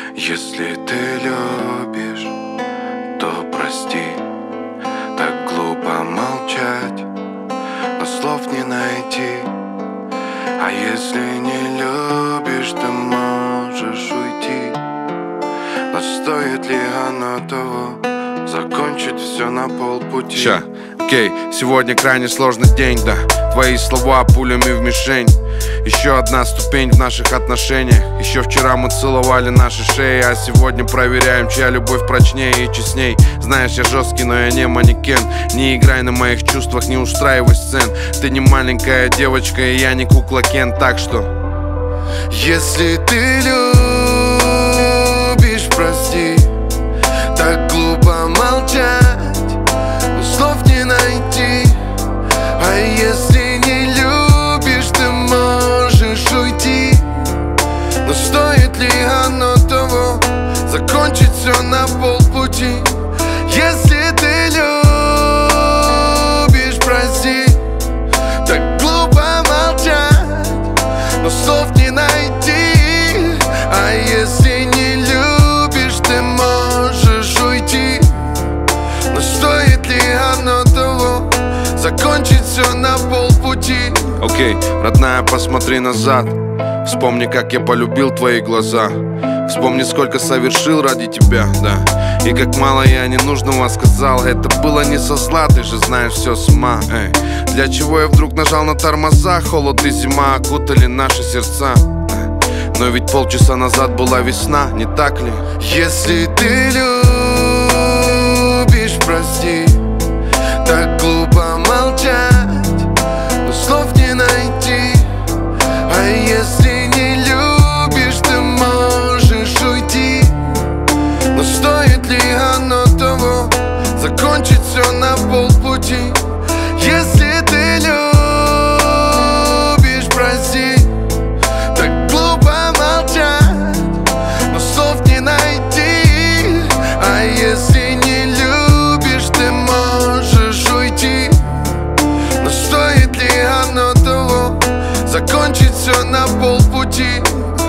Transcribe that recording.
Если ты любишь, то прости. Так глупо молчать, но слов не найти. А если не любишь, ты можешь уйти. Но стоит ли оно того, закончить все на полпути? Окей, сегодня крайне сложный день, да. Твои слова пулями в мишень. Еще одна ступень в наших отношениях. Еще вчера мы целовали наши шеи, а сегодня проверяем, чья любовь прочнее и честней. Знаешь, я жесткий, но я не манекен. Не играй на моих чувствах, не устраивай сцен. Ты не маленькая девочка, и я не кукла Кен. Так что, если ты любишь, прости. Так глупо молчать, но слов не найти. А если не любишь, ты можешь уйти. Но стоит ли оно того, закончить все на полпути? Если ты любишь, прости. Так глупо молчать, но слов не найти. А если не любишь, ты можешь уйти. Но стоит ли оно того, закончить все на полпути? окей, родная, посмотри назад. Вспомни, как я полюбил твои глаза. Вспомни, сколько совершил ради тебя, да. И как мало я ненужного сказал. Это было не со зла, ты же знаешь все с ума. Для чего я вдруг нажал на тормоза? Холод и зима окутали наши сердца. Но ведь полчаса назад была весна, не так ли? Если ты любишь, прости. Так глупо молчать, но слов не найти. А если не любишь, ты можешь уйти. Но стоит ли оно того, закончить все на полпути? Если ты любишь, прости. Так глупо молчать, но слов не найти. А если не любишь, ты можешь уйти. Но стоит ли оно того, закончить все на полпути?